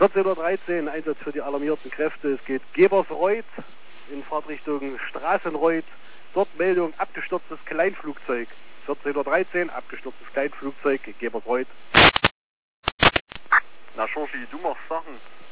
14:13 Uhr, Einsatz für die alarmierten Kräfte. Es geht Gebersreuth in Fahrtrichtung Straßenreuth. Dort Meldung, abgestürztes Kleinflugzeug. 14:13 Uhr, abgestürztes Kleinflugzeug, Gebersreuth. Na Georgie, du machst Sachen.